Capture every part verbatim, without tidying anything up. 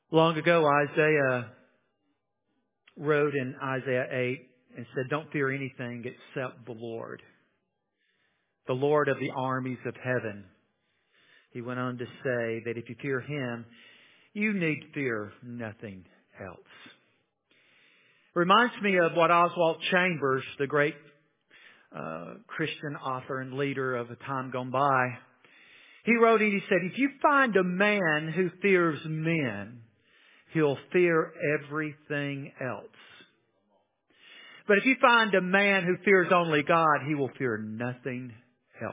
Long ago, Isaiah wrote in Isaiah eight and said, "Don't fear anything except the Lord, the Lord of the armies of heaven." He went on to say that if you fear Him, you need fear nothing else. It reminds me of what Oswald Chambers, the great uh, Christian author and leader of a time gone by, he wrote and he said, "If you find a man who fears men, he'll fear everything else. But if you find a man who fears only God, he will fear nothing else."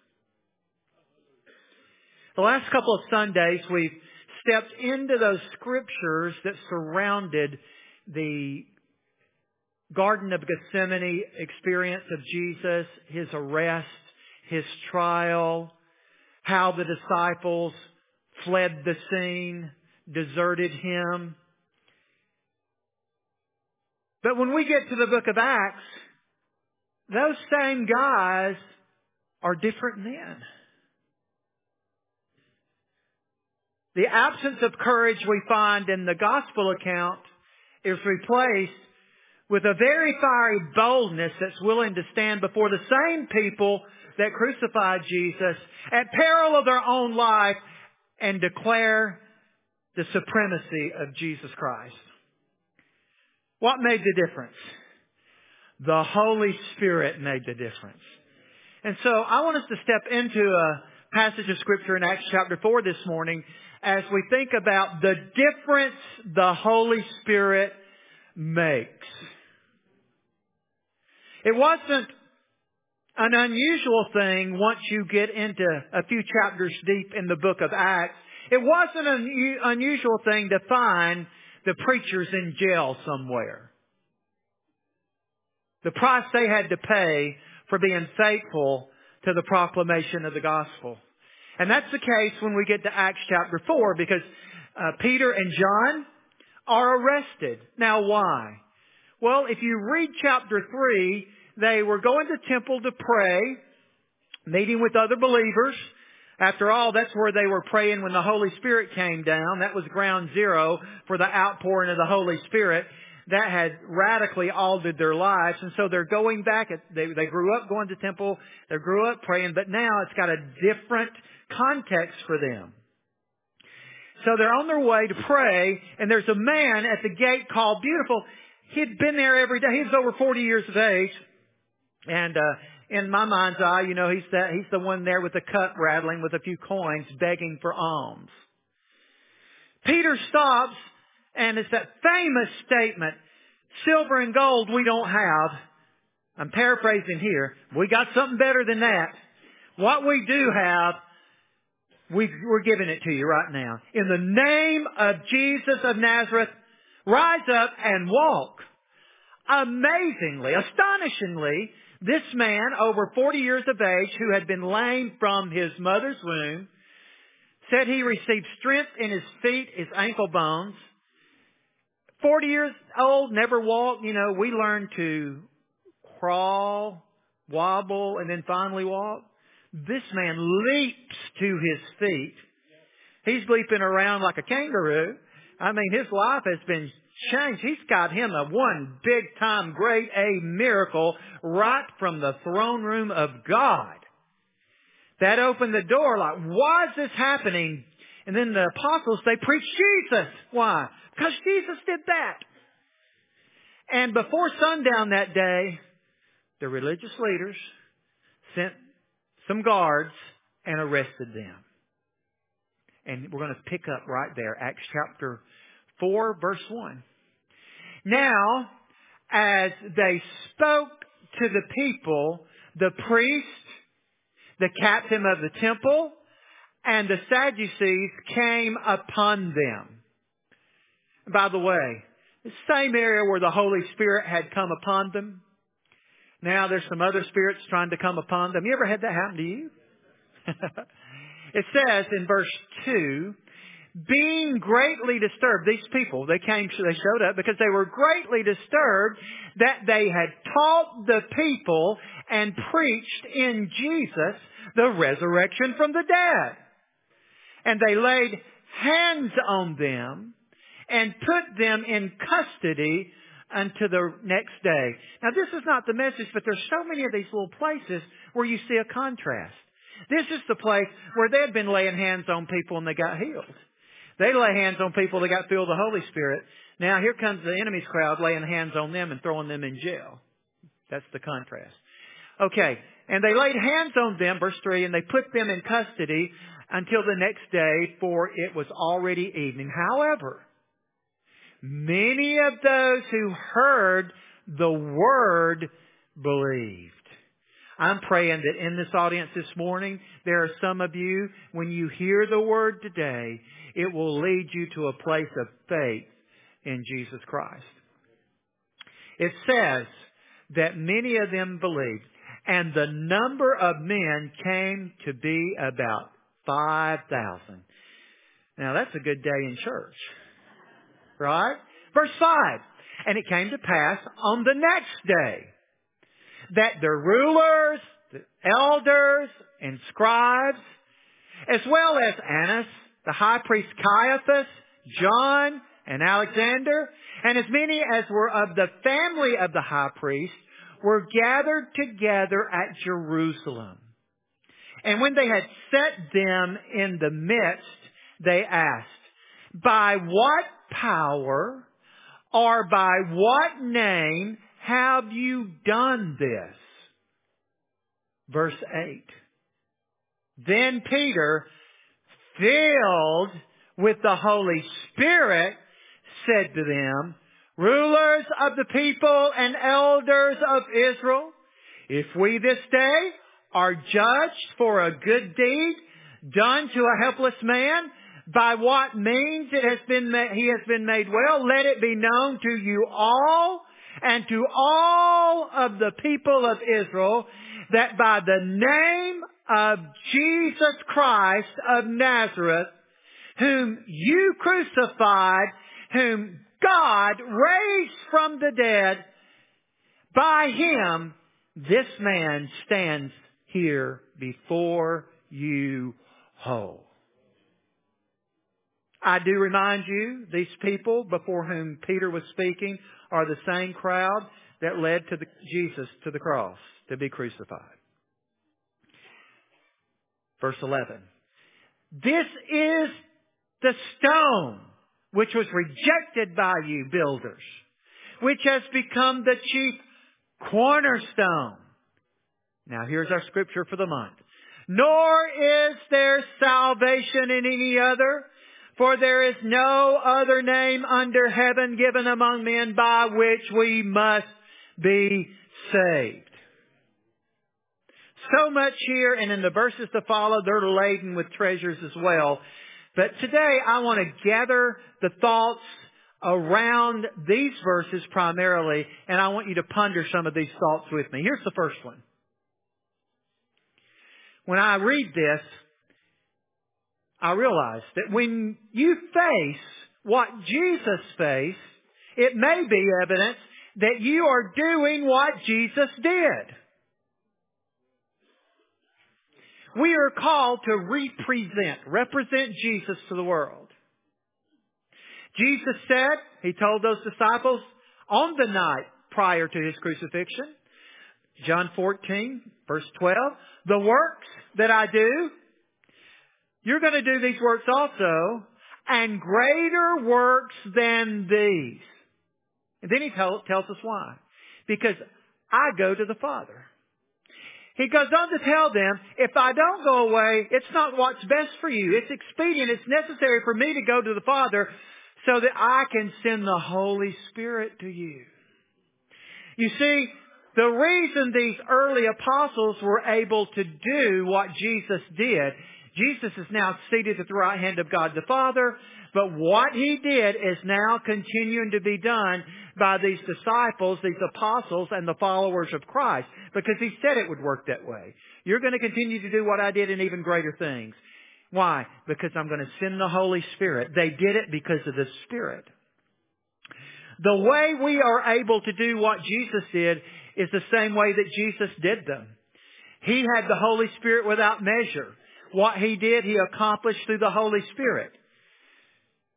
The last couple of Sundays, we've stepped into those scriptures that surrounded the Garden of Gethsemane experience of Jesus, His arrest, His trial, how the disciples fled the scene, deserted Him. But when we get to the book of Acts, those same guys are different men. The absence of courage we find in the gospel account is replaced with a very fiery boldness that's willing to stand before the same people that crucified Jesus at peril of their own life and declare the supremacy of Jesus Christ. What made the difference? The Holy Spirit made the difference. And so I want us to step into a passage of Scripture in Acts chapter four this morning as we think about the difference the Holy Spirit makes. It wasn't an unusual thing once you get into a few chapters deep in the book of Acts. It wasn't an unusual thing to find the preachers in jail somewhere. The price they had to pay for being faithful to the proclamation of the gospel. And that's the case when we get to Acts chapter four, because uh, Peter and John are arrested. Now why? Well, if you read chapter three, they were going to temple to pray, meeting with other believers. After all, that's where they were praying when the Holy Spirit came down. That was ground zero for the outpouring of the Holy Spirit. That had radically altered their lives. And so they're going back. They, they grew up going to temple. They grew up praying. But now it's got a different context for them. So they're on their way to pray. And there's a man at the gate called Beautiful. He'd been there every day. He was over forty years of age. And uh, in my mind's eye, you know, he's that he's the one there with the cup rattling with a few coins begging for alms. Peter stops, and it's that famous statement, "Silver and gold we don't have." I'm paraphrasing here. We got something better than that. What we do have, we, we're giving it to you right now. In the name of Jesus of Nazareth, rise up and walk. Amazingly, astonishingly, this man, over forty years of age, who had been lame from his mother's womb, said he received strength in his feet, his ankle bones. forty years old, never walked. You know, we learn to crawl, wobble, and then finally walk. This man leaps to his feet. He's leaping around like a kangaroo. I mean, his life has been changed. He's got him a one big time great A miracle right from the throne room of God. That opened the door like, why is this happening? And then the apostles, they preached Jesus. Why? Because Jesus did that. And before sundown that day, the religious leaders sent some guards and arrested them. And we're going to pick up right there, Acts chapter four, verse one. Now, as they spoke to the people, the priest, the captain of the temple, and the Sadducees came upon them. By the way, the same area where the Holy Spirit had come upon them, now there's some other spirits trying to come upon them. You ever had that happen to you? It says in verse two, being greatly disturbed, these people, they came, they showed up because they were greatly disturbed that they had taught the people and preached in Jesus the resurrection from the dead. And they laid hands on them and put them in custody until the next day. Now this is not the message, but there's so many of these little places where you see a contrast. This is the place where they had been laying hands on people and they got healed. They lay hands on people, they got filled with the Holy Spirit. Now here comes the enemy's crowd laying hands on them and throwing them in jail. That's the contrast. Okay, and they laid hands on them, verse three, and they put them in custody until the next day, for it was already evening. However, many of those who heard the word believed. I'm praying that in this audience this morning, there are some of you, when you hear the word today, it will lead you to a place of faith in Jesus Christ. It says that many of them believed, and the number of men came to be about five thousand. Now that's a good day in church. Right? Verse five. And it came to pass on the next day that the rulers, the elders, and scribes, as well as Annas, the high priest Caiaphas, John, and Alexander, and as many as were of the family of the high priest, were gathered together at Jerusalem. And when they had set them in the midst, they asked, by what power or by what name have you done this? Verse eight. Then Peter, filled with the Holy Spirit, said to them, rulers of the people and elders of Israel, if we this day are judged for a good deed done to a helpless man, by what means it has been ma- he has been made well, let it be known to you all and to all of the people of Israel that by the name of Jesus Christ of Nazareth, whom you crucified, whom God raised from the dead, by Him this man stands here before you whole. I do remind you, these people before whom Peter was speaking are the same crowd that led to the, Jesus to the cross to be crucified. Verse eleven. This is the stone which was rejected by you builders, which has become the chief cornerstone. Now here's our scripture for the month. Nor is there salvation in any other, for there is no other name under heaven given among men by which we must be saved. So much here, and in the verses to follow, they're laden with treasures as well. But today I want to gather the thoughts around these verses primarily, and I want you to ponder some of these thoughts with me. Here's the first one. When I read this, I realize that when you face what Jesus faced, it may be evidence that you are doing what Jesus did. We are called to represent, represent Jesus to the world. Jesus said, He told those disciples on the night prior to His crucifixion, John fourteen, verse twelve, the works that I do, you're going to do these works also, and greater works than these. And then He tell, tells us why. Because I go to the Father. He goes on to tell them, if I don't go away, it's not what's best for you. It's expedient. It's necessary for me to go to the Father so that I can send the Holy Spirit to you. You see, the reason these early apostles were able to do what Jesus did, Jesus is now seated at the right hand of God the Father, but what He did is now continuing to be done by these disciples, these apostles, and the followers of Christ, because He said it would work that way. You're going to continue to do what I did and even greater things. Why? Because I'm going to send the Holy Spirit. They did it because of the Spirit. The way we are able to do what Jesus did is the same way that Jesus did them. He had the Holy Spirit without measure. What He did, He accomplished through the Holy Spirit.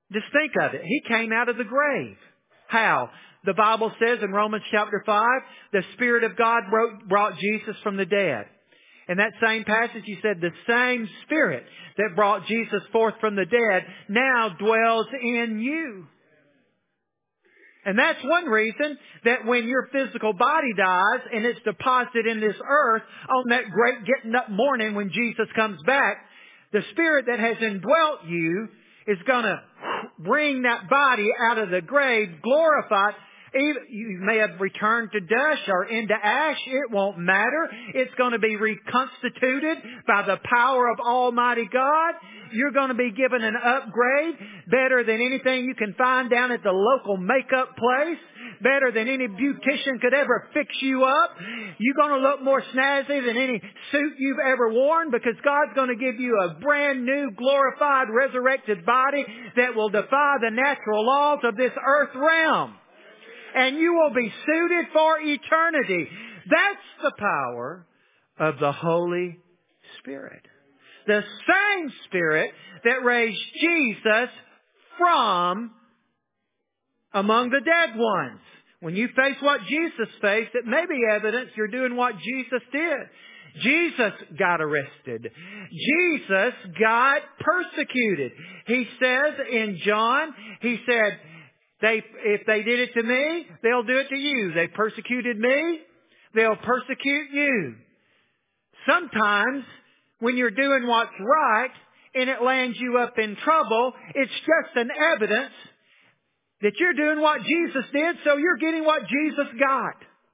Just think of it. He came out of the grave. How? The Bible says in Romans chapter five, the Spirit of God brought, brought Jesus from the dead. In that same passage, he said, the same Spirit that brought Jesus forth from the dead now dwells in you. And that's one reason that when your physical body dies and it's deposited in this earth on that great getting up morning when Jesus comes back, the Spirit that has indwelt you is going to bring that body out of the grave, glorified. You may have returned to dust or into ash. It won't matter. It's going to be reconstituted by the power of Almighty God. You're going to be given an upgrade better than anything you can find down at the local makeup place. Better than any beautician could ever fix you up. You're going to look more snazzy than any suit you've ever worn because God's going to give you a brand new glorified resurrected body that will defy the natural laws of this earth realm. And you will be suited for eternity. That's the power of the Holy Spirit. The same Spirit that raised Jesus from among the dead ones. When you face what Jesus faced, it may be evidence you're doing what Jesus did. Jesus got arrested. Jesus got persecuted. He says in John, he said, They, if they did it to me, they'll do it to you. They persecuted me, they'll persecute you. Sometimes, when you're doing what's right, and it lands you up in trouble, it's just an evidence that you're doing what Jesus did, so you're getting what Jesus got.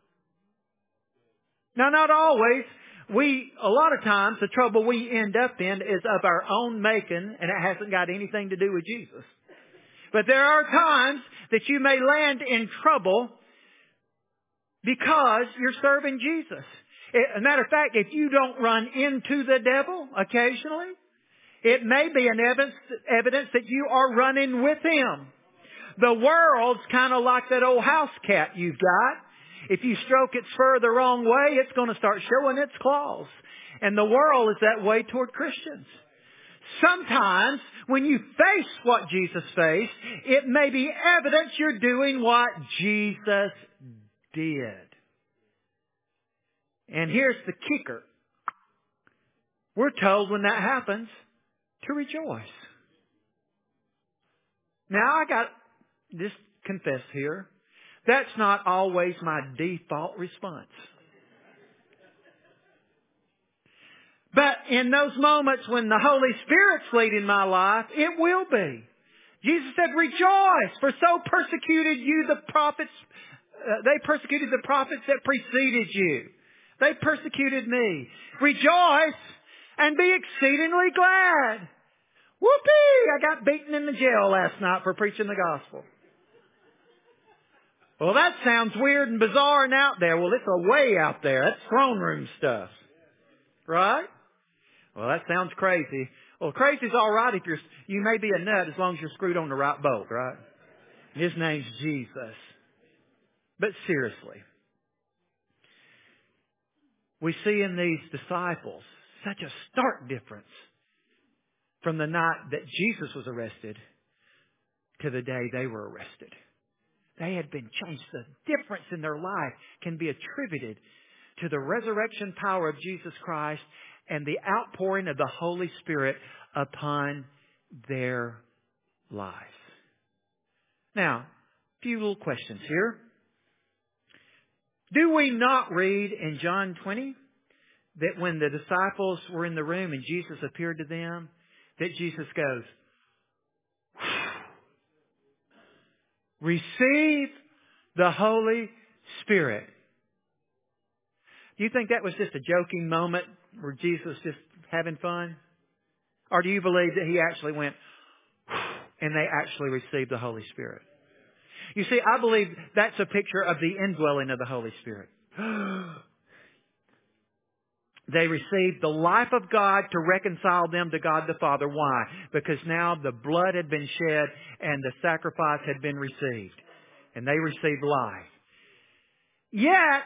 Now, not always. We, a lot of times, the trouble we end up in is of our own making, and it hasn't got anything to do with Jesus. But there are times that you may land in trouble because you're serving Jesus. As a matter of fact, if you don't run into the devil occasionally, it may be an evidence, evidence that you are running with him. The world's kind of like that old house cat you've got. If you stroke its fur the wrong way, it's going to start showing its claws. And the world is that way toward Christians. Sometimes, when you face what Jesus faced, it may be evidence you're doing what Jesus did. And here's the kicker. We're told when that happens to rejoice. Now, I got, just confess here, that's not always my default response. But in those moments when the Holy Spirit's leading my life, it will be. Jesus said, rejoice, for so persecuted you the prophets, uh, they persecuted the prophets that preceded you. They persecuted me. Rejoice and be exceedingly glad. Whoopee! I got beaten in the jail last night for preaching the gospel. Well, that sounds weird and bizarre and out there. Well, it's a way out there. That's throne room stuff. Right? Well, that sounds crazy. Well, crazy's all right if you're, you may be a nut as long as you're screwed on the right bolt, right? His name's Jesus. But seriously, we see in these disciples such a stark difference from the night that Jesus was arrested to the day they were arrested. They had been changed. The difference in their life can be attributed to the resurrection power of Jesus Christ and the outpouring of the Holy Spirit upon their lives. Now, a few little questions here. Do we not read in John twenty that when the disciples were in the room and Jesus appeared to them, that Jesus goes, receive the Holy Spirit. Do you think that was just a joking moment where Jesus was just having fun? Or do you believe that He actually went and they actually received the Holy Spirit? You see, I believe that's a picture of the indwelling of the Holy Spirit. They received the life of God to reconcile them to God the Father. Why? Because now the blood had been shed and the sacrifice had been received. And they received life. Yet,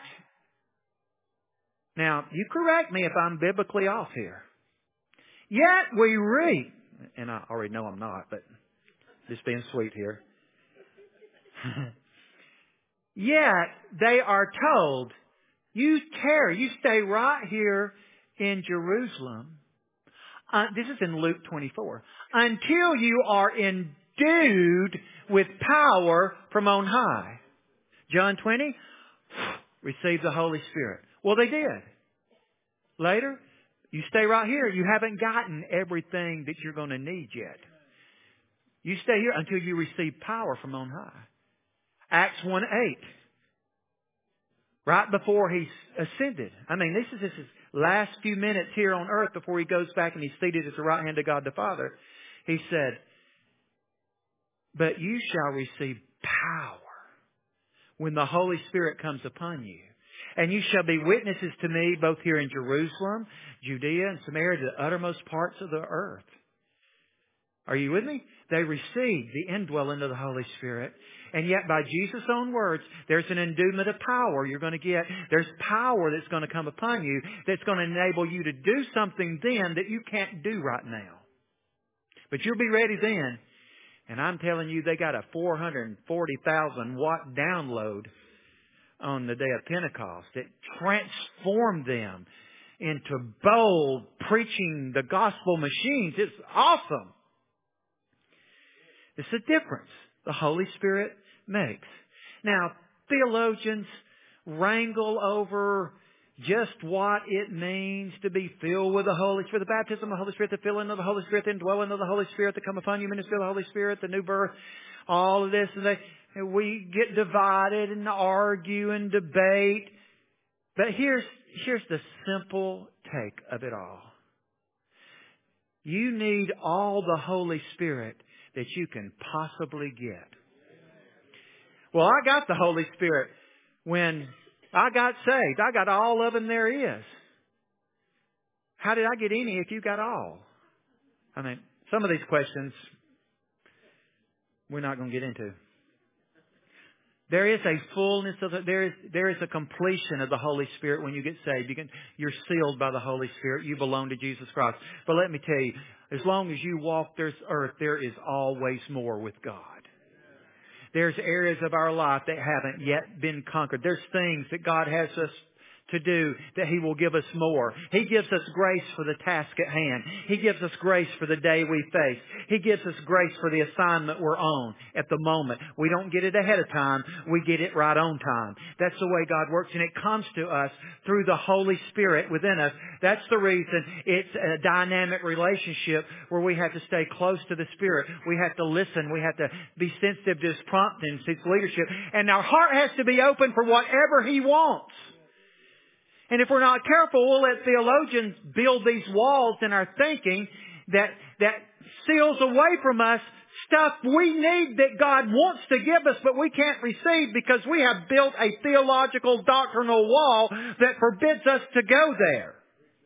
now you correct me if I'm biblically off here. Yet we read, and I already know I'm not, but Just being sweet here. Yet they are told, you tarry, you stay right here in Jerusalem. Uh, this is in Luke twenty-four. Until you are endued with power from on high. John twenty, receive the Holy Spirit. Well, they did. Later, you stay right here. You haven't gotten everything that you're going to need yet. You stay here until you receive power from on high. Acts one eight. Right before He's ascended. I mean, this is this is last few minutes here on earth before He goes back and He's seated at the right hand of God the Father. He said, but you shall receive power when the Holy Spirit comes upon you. And you shall be witnesses to me both here in Jerusalem, Judea, and Samaria, to the uttermost parts of the earth. Are you with me? They received the indwelling of the Holy Spirit. And yet by Jesus' own words, there's an endowment of power you're going to get. There's power that's going to come upon you that's going to enable you to do something then that you can't do right now. But you'll be ready then. And I'm telling you, they got a four hundred forty thousand watt download on the day of Pentecost. It transformed them into bold, preaching the gospel machines. It's awesome. It's a difference the Holy Spirit makes. Now, theologians wrangle over just what it means to be filled with the Holy Spirit, the baptism of the Holy Spirit, the filling of the Holy Spirit, the indwelling of the Holy Spirit, the come upon you, ministry of the Holy Spirit, the new birth, all of this. And they, we get divided and argue and debate. But here's, here's the simple take of it all. You need all the Holy Spirit that you can possibly get. Well, I got the Holy Spirit when I got saved. I got all of them there is. How did I get any if you got all? I mean, some of these questions we're not going to get into. There is a fullness of the, there is there is a completion of the Holy Spirit when you get saved. You can, you're sealed by the Holy Spirit. You belong to Jesus Christ. But let me tell you, as long as you walk this earth, there is always more with God. There's areas of our life that haven't yet been conquered. There's things that God has us to do that He will give us more. He gives us grace for the task at hand. He gives us grace for the day we face. He gives us grace for the assignment we're on at the moment. We don't get it ahead of time. We get it right on time. That's the way God works, and it comes to us through the Holy Spirit within us. That's the reason it's a dynamic relationship where we have to stay close to the Spirit. We have to listen. We have to be sensitive to His promptings, His leadership. And our heart has to be open for whatever He wants. And if we're not careful, we'll let theologians build these walls in our thinking that, that seals away from us stuff we need that God wants to give us, but we can't receive because we have built a theological doctrinal wall that forbids us to go there.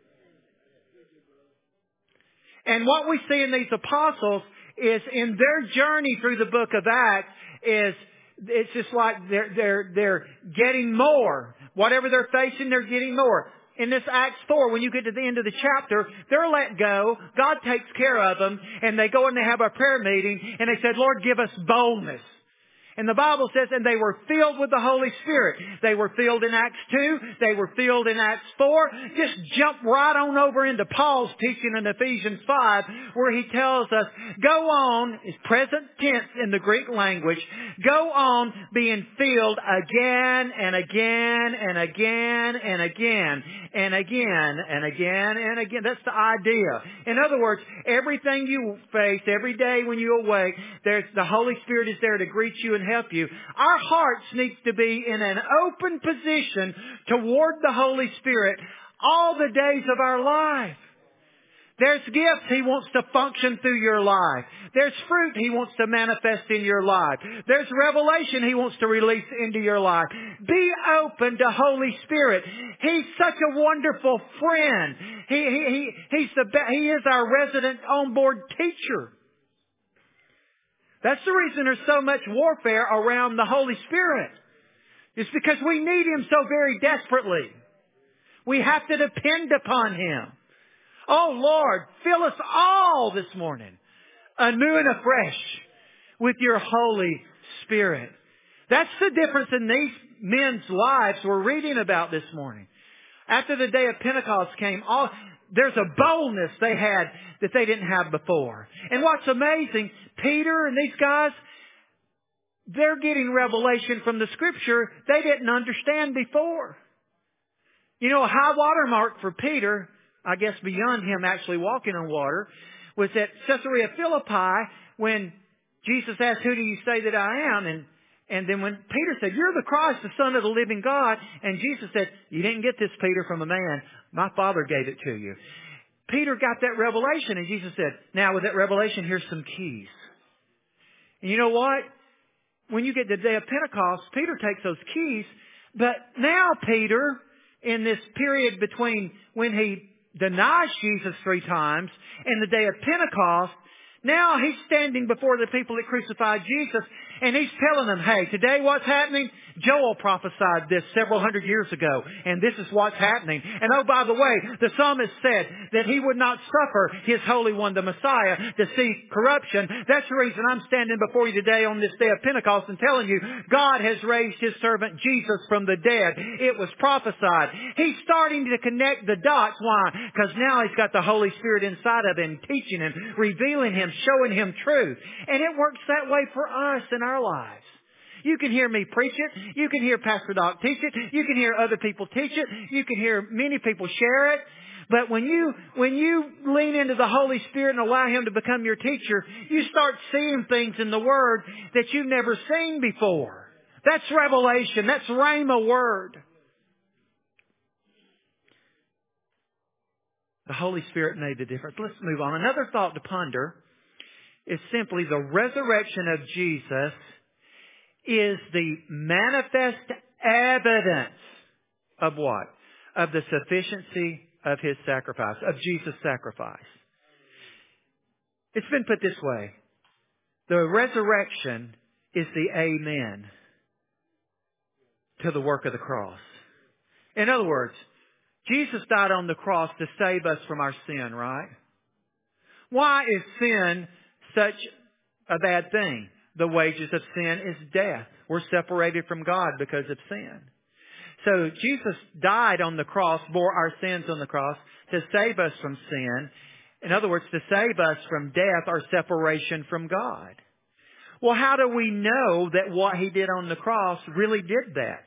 And what we see in these apostles is in their journey through the book of Acts is it's just like they're, they're, they're getting more. Whatever they're facing, they're getting more. In this Acts four, when you get to the end of the chapter, they're let go. God takes care of them. And they go and they have a prayer meeting. And they said, Lord, give us boldness. And the Bible says, and they were filled with the Holy Spirit. They were filled in Acts two. They were filled in Acts four. Just jump right on over into Paul's teaching in Ephesians five, where he tells us, go on, is present tense in the Greek language, go on being filled again and again and again and again and again and again and again. That's the idea. In other words, everything you face, every day when you awake, there's the Holy Spirit is there to greet you and help you. Our hearts needs to be in an open position toward the Holy Spirit all the days of our life. There's gifts He wants to function through your life. There's fruit He wants to manifest in your life. There's revelation He wants to release into your life. Be open to Holy Spirit. He's such a wonderful friend. He, he, he, he's the, he is our resident onboard teacher. That's the reason there's so much warfare around the Holy Spirit. It's because we need Him so very desperately. We have to depend upon Him. Oh Lord, fill us all this morning, anew and afresh. with your Holy Spirit. That's the difference in these men's lives we're reading about this morning. After the day of Pentecost came, all, there's a boldness they had that they didn't have before. And what's amazing, Peter and these guys, they're getting revelation from the Scripture they didn't understand before. You know, a high water mark for Peter, I guess beyond him actually walking on water, was at Caesarea Philippi when Jesus asked, "Who do you say that I am?" And And then when Peter said, "You're the Christ, the Son of the living God," and Jesus said, "You didn't get this, Peter, from a man. My Father gave it to you." Peter got that revelation, and Jesus said, "Now with that revelation, here's some keys." And you know what? When you get to the day of Pentecost, Peter takes those keys, but now Peter, in this period between when he denies Jesus three times and the day of Pentecost, now he's standing before the people that crucified Jesus, and he's telling them, "Hey, today what's happening? Joel prophesied this several hundred years ago, and this is what's happening. And oh, by the way, the psalmist said that he would not suffer his Holy One, the Messiah, to see corruption. That's the reason I'm standing before you today on this day of Pentecost and telling you God has raised His servant Jesus from the dead. It was prophesied." He's starting to connect the dots. Why? Because now he's got the Holy Spirit inside of him, teaching him, revealing him, showing him truth. And it works that way for us in our lives. You can hear me preach it. You can hear Pastor Doc teach it. You can hear other people teach it. You can hear many people share it. But when you, when you lean into the Holy Spirit and allow Him to become your teacher, you start seeing things in the Word that you've never seen before. That's revelation. That's Rhema word. The Holy Spirit made the difference. Let's move on. Another thought to ponder is simply the resurrection of Jesus is the manifest evidence of what? Of the sufficiency of His sacrifice, of Jesus' sacrifice. It's been put this way. The resurrection is the amen to the work of the cross. In other words, Jesus died on the cross to save us from our sin, right? Why is sin such a bad thing? The wages of sin is death. We're separated from God because of sin. So Jesus died on the cross, bore our sins on the cross to save us from sin. In other words, to save us from death or separation from God. Well, how do we know that what He did on the cross really did that?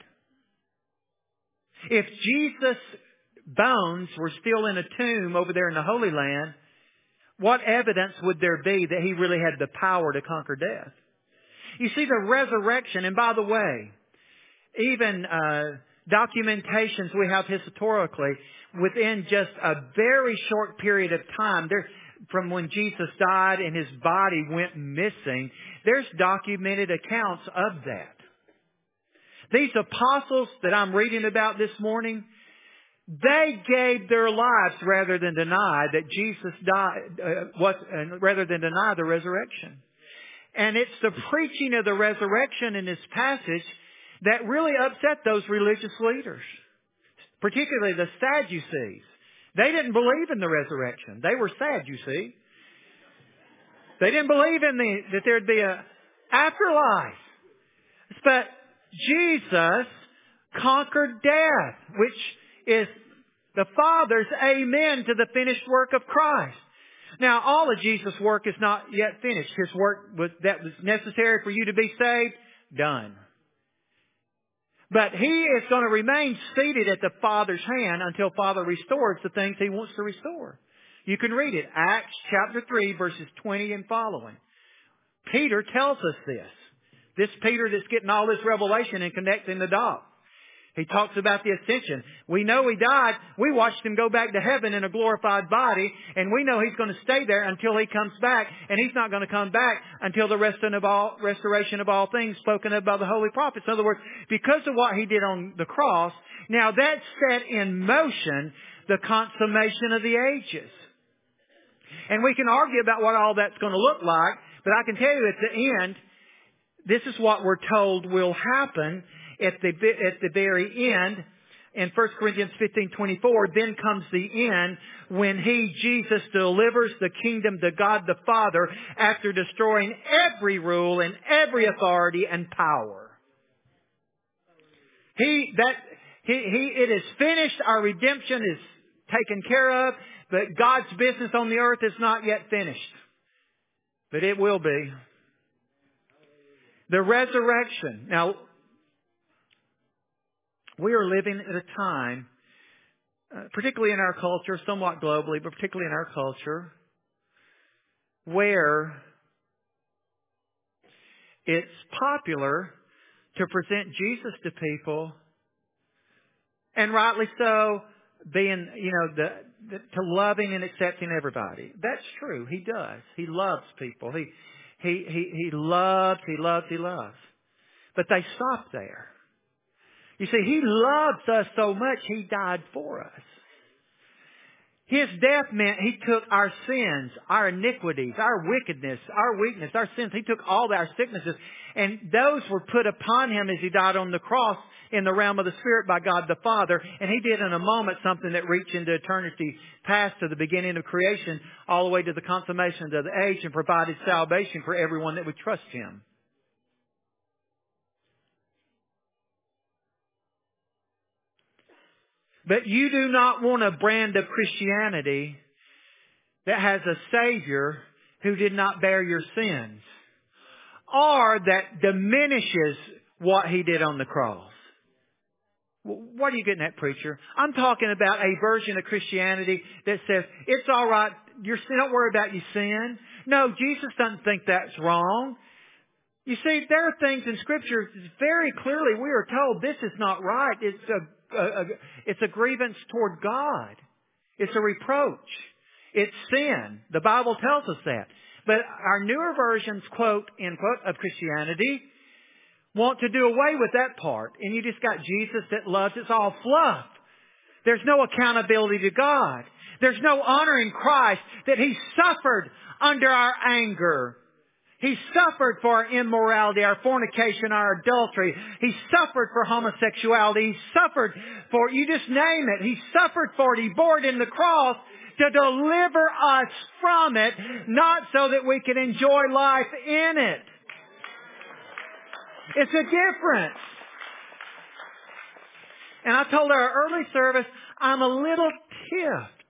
If Jesus' bones were still in a tomb over there in the Holy Land, what evidence would there be that He really had the power to conquer death? You see, the resurrection, and by the way, even uh, documentations we have historically, within just a very short period of time, there, from when Jesus died and His body went missing, there's documented accounts of that. These apostles that I'm reading about this morning, they gave their lives rather than deny that Jesus died, uh, was, uh, rather than deny the resurrection. And it's the preaching of the resurrection in this passage that really upset those religious leaders, particularly the Sadducees. They didn't believe in the resurrection. They were sad, you see. They didn't believe in the, that there'd be a afterlife. But Jesus conquered death, which is the Father's amen to the finished work of Christ. Now, all of Jesus' work is not yet finished. His work was, that was necessary for you to be saved, done. But He is going to remain seated at the Father's hand until Father restores the things He wants to restore. You can read it. Acts chapter three, verses twenty and following. Peter tells us this. This Peter that's getting all this revelation and connecting the dots. He talks about the ascension. We know He died. We watched Him go back to heaven in a glorified body. And we know He's going to stay there until He comes back. And He's not going to come back until the rest of all, restoration of all things spoken of by the holy prophets. In other words, because of what He did on the cross, now that set in motion the consummation of the ages. And we can argue about what all that's going to look like. But I can tell you at the end, this is what we're told will happen. At the, at the very end, in First Corinthians fifteen twenty-four, then comes the end when He, Jesus, delivers the kingdom to God the Father after destroying every rule and every authority and power. He, that, he, he, it is finished. Our redemption is taken care of, but God's business on the earth is not yet finished. But it will be. The resurrection. Now, we are living at a time, uh, particularly in our culture, somewhat globally, but particularly in our culture, where it's popular to present Jesus to people, and rightly so, being, you know, the, the to loving and accepting everybody. That's true. He does. He loves people. He he he he loves, he loves, he loves. But they stop there. You see, He loves us so much, He died for us. His death meant He took our sins, our iniquities, our wickedness, our weakness, our sins. He took all our sicknesses, and those were put upon Him as He died on the cross in the realm of the Spirit by God the Father. And He did in a moment something that reached into eternity past, to the beginning of creation, all the way to the consummation of the age, and provided salvation for everyone that would trust Him. But you do not want a brand of Christianity that has a Savior who did not bear your sins, or that diminishes what He did on the cross. What are you getting at, preacher? I'm talking about a version of Christianity that says, it's all right, your sin, don't worry about your sin. No, Jesus doesn't think that's wrong. You see, there are things in Scripture very clearly we are told this is not right. It's a, a, a it's a grievance toward God. It's a reproach. It's sin. The Bible tells us that. But our newer versions, quote, end quote, of Christianity want to do away with that part. And you just got Jesus that loves. It's all fluff. There's no accountability to God. There's no honoring Christ, that He suffered under our anger. He suffered for our immorality, our fornication, our adultery. He suffered for homosexuality. He suffered for, you just name it. He suffered for it. He bore it in the cross to deliver us from it, not so that we can enjoy life in it. It's a difference. And I told our early service, I'm a little tiffed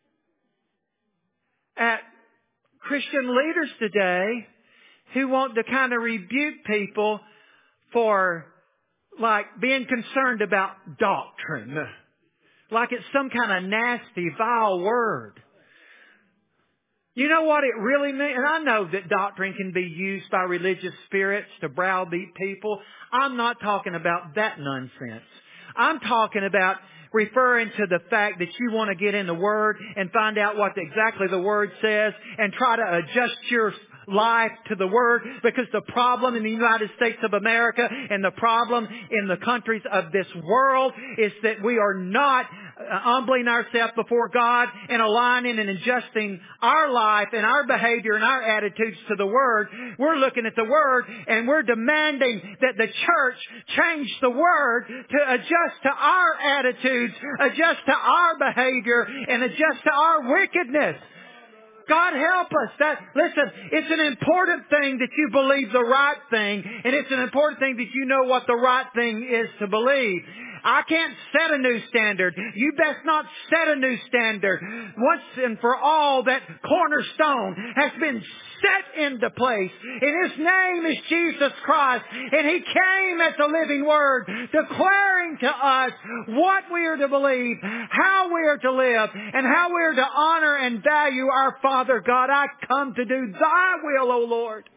at Christian leaders today who want to kind of rebuke people for, like, being concerned about doctrine. Like it's some kind of nasty, vile word. You know what it really means? And I know that doctrine can be used by religious spirits to browbeat people. I'm not talking about that nonsense. I'm talking about referring to the fact that you want to get in the Word and find out what exactly the Word says and try to adjust your life to the Word, because the problem in the United States of America and the problem in the countries of this world is that we are not humbling ourselves before God and aligning and adjusting our life and our behavior and our attitudes to the Word. We're looking at the Word and we're demanding that the church change the Word to adjust to our attitudes, adjust to our behavior, and adjust to our wickedness. God help us. That, listen, it's an important thing that you believe the right thing, and it's an important thing that you know what the right thing is to believe. I can't set a new standard. You best not set a new standard. Once and for all, that cornerstone has been set into place. And His name is Jesus Christ. And He came as the living Word, declaring to us what we are to believe, how we are to live, and how we are to honor and value our Father God. I come to do Thy will, O Lord.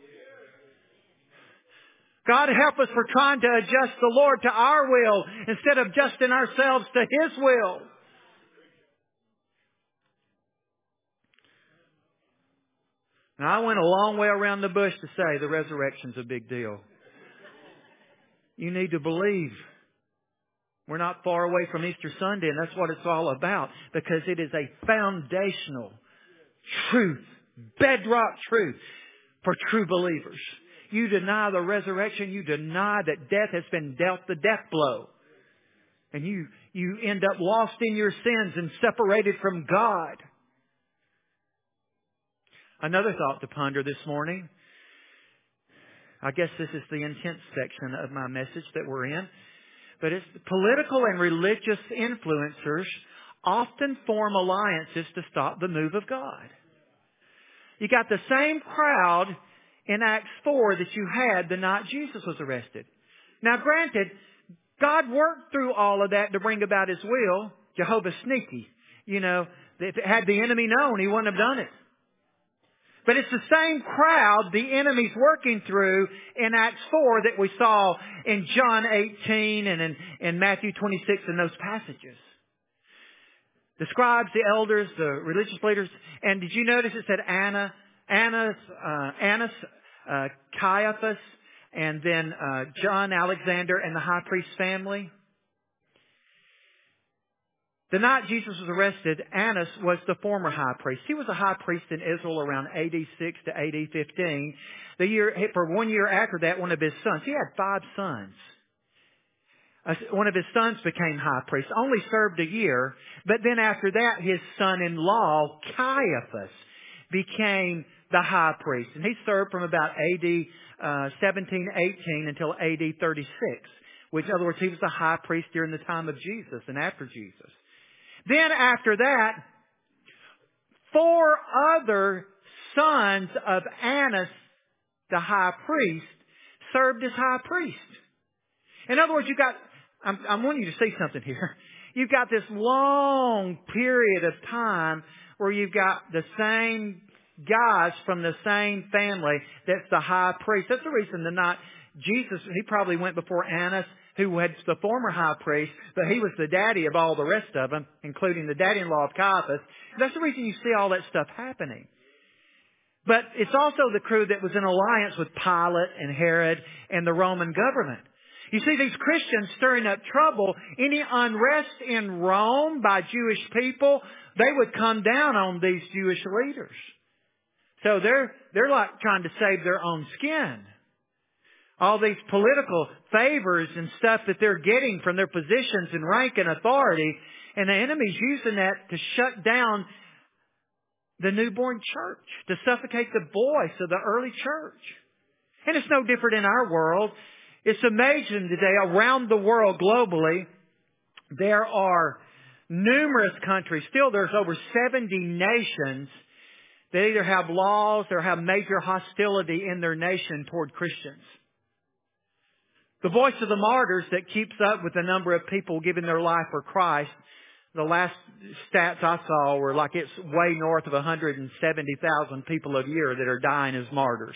God help us for trying to adjust the Lord to our will instead of adjusting ourselves to His will. Now, I went a long way around the bush to say the resurrection's a big deal. You need to believe. We're not far away from Easter Sunday, and that's what it's all about, because it is a foundational truth, bedrock truth for true believers. You deny the resurrection, you deny that death has been dealt the death blow. And you, you end up lost in your sins and separated from God. Another thought to ponder this morning. I guess this is the intense section of my message that we're in. But it's political and religious influencers often form alliances to stop the move of God. You got the same crowd in Acts four that you had the night Jesus was arrested. Now granted, God worked through all of that to bring about His will. Jehovah's sneaky. You know, if it had the enemy known, He wouldn't have done it. But it's the same crowd the enemy's working through in Acts four that we saw in John eighteen and in, in Matthew twenty-six and those passages. The scribes, the elders, the religious leaders. And did you notice it said Anna, Annas, uh, Annas, uh, Caiaphas, and then uh, John, Alexander, and the high priest's family? The night Jesus was arrested, Annas was the former high priest. He was a high priest in Israel around A D six to A D fifteen. The year, for one year after that, one of his sons, he had five sons. One of his sons became high priest, only served a year, but then after that, his son-in-law, Caiaphas, became the high priest. And he served from about A D uh, seventeen, eighteen until A D thirty-six, which in other words, he was the high priest during the time of Jesus and after Jesus. Then after that, four other sons of Annas, the high priest, served as high priest. In other words, you've got, I'm, I want you to see something here. You've got this long period of time where you've got the same guys from the same family that's the high priest. That's the reason the night Jesus, he probably went before Annas, who was the former high priest, but he was the daddy of all the rest of them, including the daddy-in-law of Caiaphas. That's the reason you see all that stuff happening. But it's also the crew that was in alliance with Pilate and Herod and the Roman government. You see these Christians stirring up trouble. Any unrest in Rome by Jewish people, they would come down on these Jewish leaders. So they're, they're like trying to save their own skin. All these political favors and stuff that they're getting from their positions and rank and authority. And the enemy's using that to shut down the newborn church, to suffocate the voice of the early church. And it's no different in our world. It's amazing today around the world globally, there are numerous countries. Still there's over seventy nations that either have laws or have major hostility in their nation toward Christians. The voice of the martyrs that keeps up with the number of people giving their life for Christ, the last stats I saw were like it's way north of one hundred seventy thousand people a year that are dying as martyrs.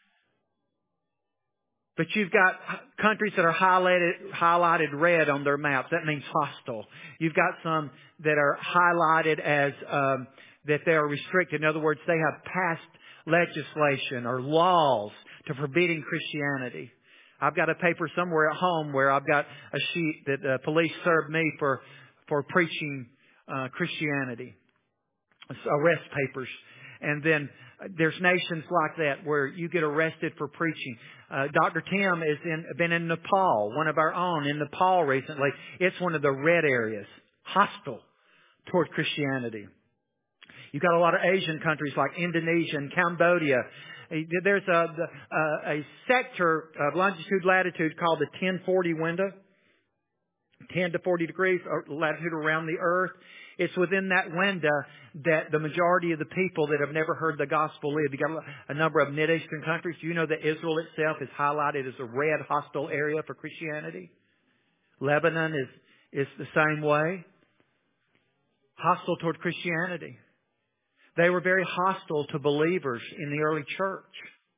But you've got countries that are highlighted, highlighted red on their maps. That means hostile. You've got some that are highlighted as um, that they are restricted. In other words, they have passed legislation or laws to forbidding Christianity. I've got a paper somewhere at home where I've got a sheet that the police served me for for preaching uh, Christianity. It's arrest papers. And then there's nations like that where you get arrested for preaching. Uh, Doctor Tim has in, been in Nepal, one of our own in Nepal recently. It's one of the red areas, hostile toward Christianity. You've got a lot of Asian countries like Indonesia and Cambodia. There's a, a, a sector of longitude latitude called the ten forty window. ten to forty degrees latitude around the earth. It's within that window that the majority of the people that have never heard the gospel live. You've got a number of Mid-Eastern countries. Do you know that Israel itself is highlighted as a red hostile area for Christianity? Lebanon is, is the same way. Hostile toward Christianity. They were very hostile to believers in the early church.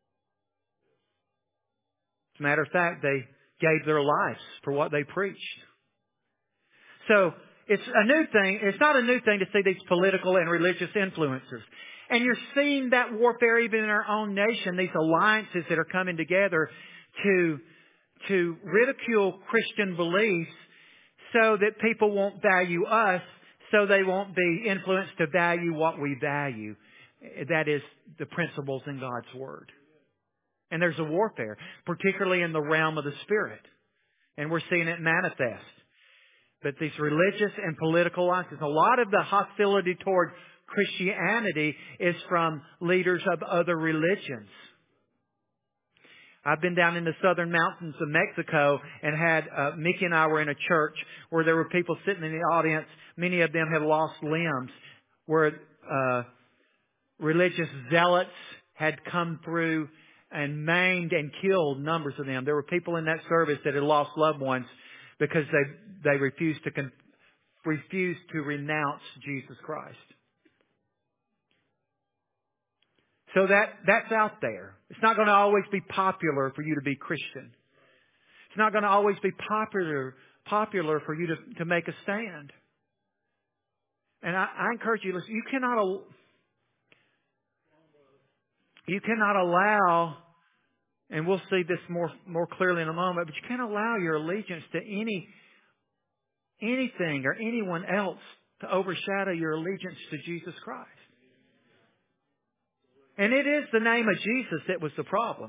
As a matter of fact, they gave their lives for what they preached. So, it's a new thing. It's not a new thing to see these political and religious influencers. And you're seeing that warfare even in our own nation, these alliances that are coming together to, to ridicule Christian beliefs so that people won't value us, so they won't be influenced to value what we value. That is the principles in God's Word. And there's a warfare, particularly in the realm of the Spirit. And we're seeing it manifest. But these religious and political alliances, a lot of the hostility toward Christianity is from leaders of other religions. I've been down in the southern mountains of Mexico and had, uh, Mickey and I were in a church where there were people sitting in the audience. Many of them have lost limbs, where uh, religious zealots had come through and maimed and killed numbers of them. There were people in that service that had lost loved ones because they they refused to con- refused to renounce Jesus Christ. So that that's out there. It's not going to always be popular for you to be Christian. It's not going to always be popular popular for you to, to make a stand. And I, I encourage you, listen, you cannot al- you cannot allow, and we'll see this more more clearly in a moment, but you can't allow your allegiance to any anything or anyone else to overshadow your allegiance to Jesus Christ. And it is the name of Jesus that was the problem.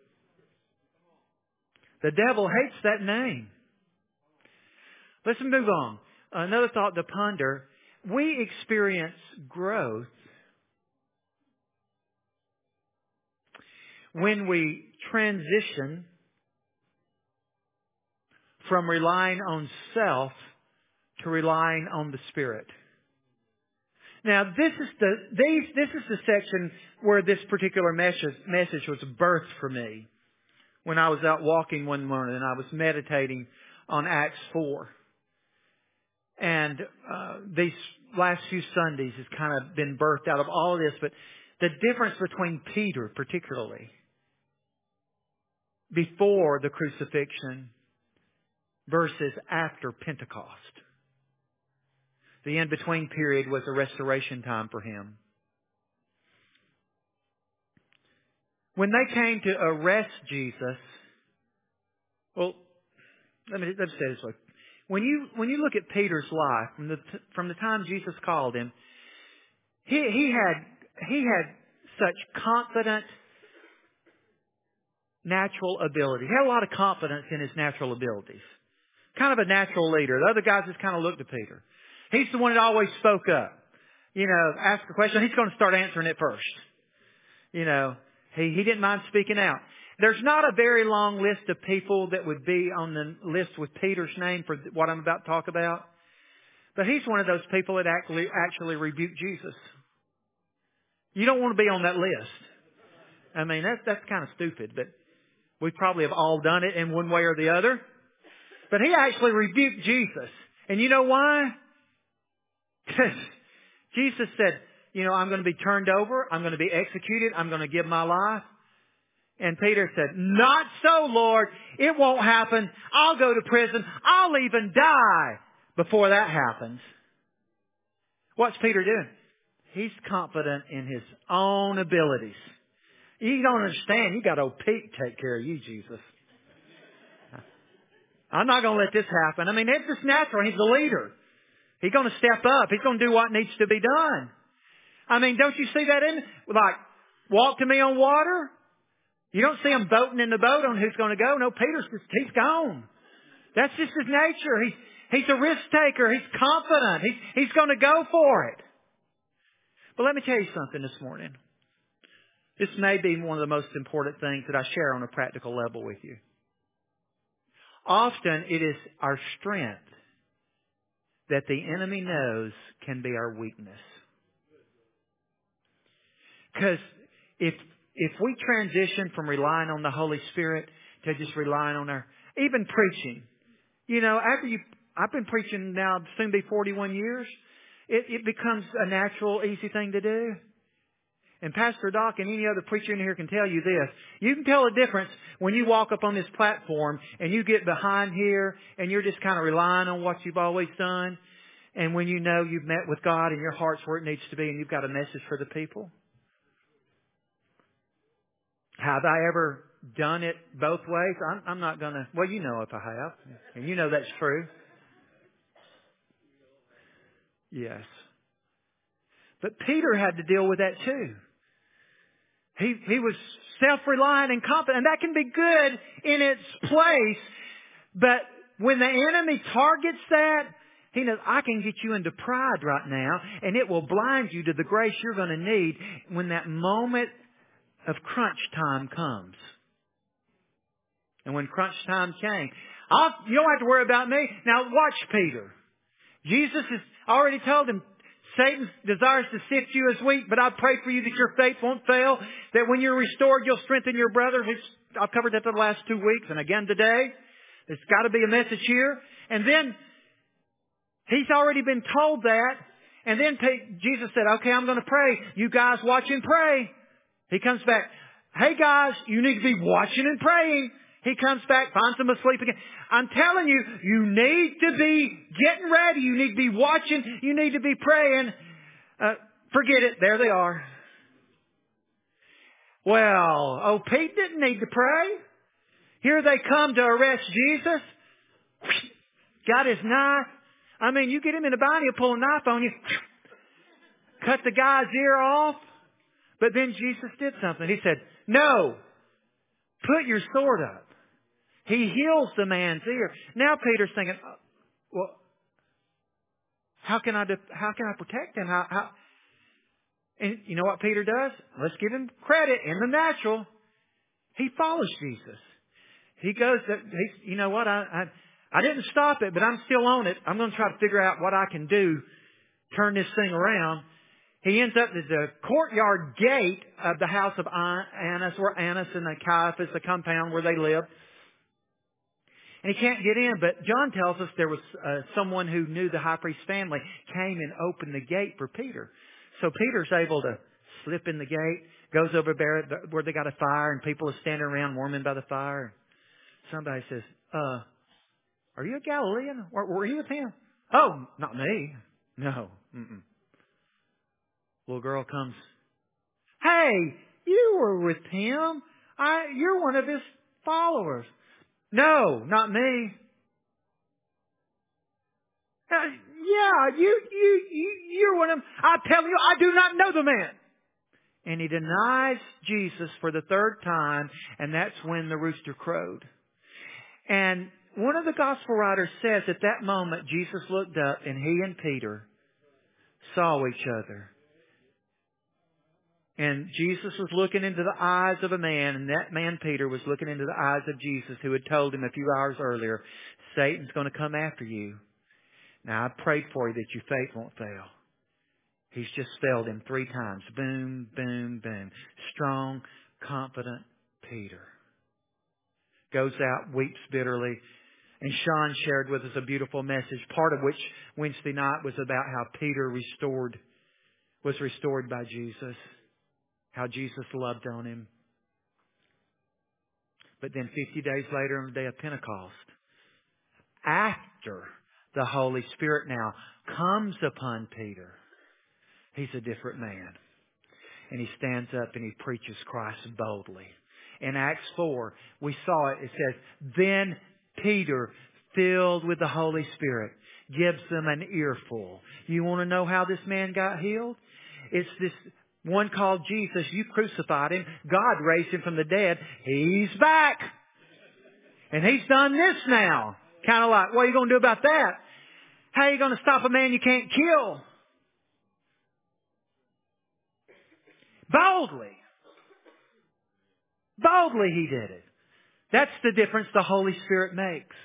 The devil hates that name. Let's move on. Another thought to ponder. We experience growth when we transition from relying on self to relying on the Spirit. Now, this is the these this is the section where this particular message message was birthed for me when I was out walking one morning and I was meditating on Acts four. And uh, these last few Sundays has kind of been birthed out of all of this, but the difference between Peter, particularly, before the crucifixion versus after Pentecost. The in-between period was a restoration time for him. When they came to arrest Jesus, well, let me let's say it this way. When you when you look at Peter's life from the from the time Jesus called him, he he had he had such confident natural ability. He had a lot of confidence in his natural abilities. Kind of a natural leader. The other guys just kind of looked at Peter. He's the one that always spoke up. You know, ask a question, he's going to start answering it first. You know, he, he didn't mind speaking out. There's not a very long list of people that would be on the list with Peter's name for what I'm about to talk about. But he's one of those people that actually, actually rebuked Jesus. You don't want to be on that list. I mean, that's, that's kind of stupid, but we probably have all done it in one way or the other. But he actually rebuked Jesus. And you know why? Because Jesus said, you know, I'm going to be turned over. I'm going to be executed. I'm going to give my life. And Peter said, not so, Lord. It won't happen. I'll go to prison. I'll even die before that happens. What's Peter doing? He's confident in his own abilities. You don't understand. You got old Pete to take care of you, Jesus. I'm not going to let this happen. I mean, it's just natural. He's the leader. He's going to step up. He's going to do what needs to be done. I mean, don't you see that in, like, walk to me on water? You don't see him boating in the boat on who's going to go. No, Peter's just, he's gone. That's just his nature. He's, he's a risk taker. He's confident. He's, he's going to go for it. But let me tell you something this morning. This may be one of the most important things that I share on a practical level with you. Often it is our strength that the enemy knows can be our weakness. Because if if we transition from relying on the Holy Spirit to just relying on our, even preaching, you know, after you, I've been preaching now soon be forty-one years, it, it becomes a natural, easy thing to do. And Pastor Doc and any other preacher in here can tell you this. You can tell a difference when you walk up on this platform and you get behind here and you're just kind of relying on what you've always done. And when you know you've met with God and your heart's where it needs to be and you've got a message for the people. Have I ever done it both ways? I'm, I'm not going to. Well, you know if I have. And you know that's true. Yes. But Peter had to deal with that too. He he was self-reliant and confident. And that can be good in its place. But when the enemy targets that, He knows I can get you into pride right now, and it will blind you to the grace you're going to need when that moment of crunch time comes. And when crunch time came, I'll, you don't have to worry about me. Now watch Peter. Jesus has already told him, Satan desires to sift you as wheat, but I pray for you that your faith won't fail, that when you're restored, you'll strengthen your brother. I've covered that the last two weeks, and again today. There's got to be a message here. And then he's already been told that. And then Jesus said, okay, I'm going to pray. You guys watch and pray. He comes back. Hey guys, you need to be watching and praying. He comes back, finds them asleep again. I'm telling you, you need to be getting ready. You need to be watching. You need to be praying. Uh, forget it. There they are. Well, oh, Pete didn't need to pray. Here they come to arrest Jesus. Got his knife. I mean, you get him in a bind, he'll pull a knife on you. Cut the guy's ear off. But then Jesus did something. He said, no, put your sword up. He heals the man's ear. Now Peter's thinking, well, how can I, how can I protect him? How, how? And you know what Peter does? Let's give him credit in the natural. He follows Jesus. He goes, to, he, you know what, I, I, I didn't stop it, but I'm still on it. I'm going to try to figure out what I can do, turn this thing around. He ends up at the courtyard gate of the house of Annas, where Annas and Caiaphas, the compound where they lived. And he can't get in, but John tells us there was uh, someone who knew the high priest's family came and opened the gate for Peter. So Peter's able to slip in the gate, goes over there where they got a fire and people are standing around warming by the fire. Somebody says, uh, are you a Galilean? Were, were you with him? Oh, not me. No. Mm-mm. Little girl comes. Hey, you were with him. I, you're one of his followers. No, not me. Uh, yeah, you, you, you, you're one of them. I tell you, I do not know the man. And he denies Jesus for the third time, and that's when the rooster crowed. And one of the gospel writers says at that moment, Jesus looked up and he and Peter saw each other. And Jesus was looking into the eyes of a man, and that man, Peter, was looking into the eyes of Jesus, who had told him a few hours earlier, Satan's going to come after you. Now, I prayed for you that your faith won't fail. He's just failed him three times. Boom, boom, boom. Strong, confident Peter goes out, weeps bitterly. And Sean shared with us a beautiful message, part of which Wednesday night was about how Peter restored, was restored by Jesus. How Jesus loved on him. But then fifty days later on the day of Pentecost, after the Holy Spirit now comes upon Peter, he's a different man. And he stands up and he preaches Christ boldly. In Acts four, we saw it. It says, then Peter, filled with the Holy Spirit, gives them an earful. You want to know how this man got healed? It's this one called Jesus. You crucified him. God raised him from the dead. He's back. And he's done this now. Kind of like, what are you going to do about that? How are you going to stop a man you can't kill? Boldly. Boldly he did it. That's the difference the Holy Spirit makes.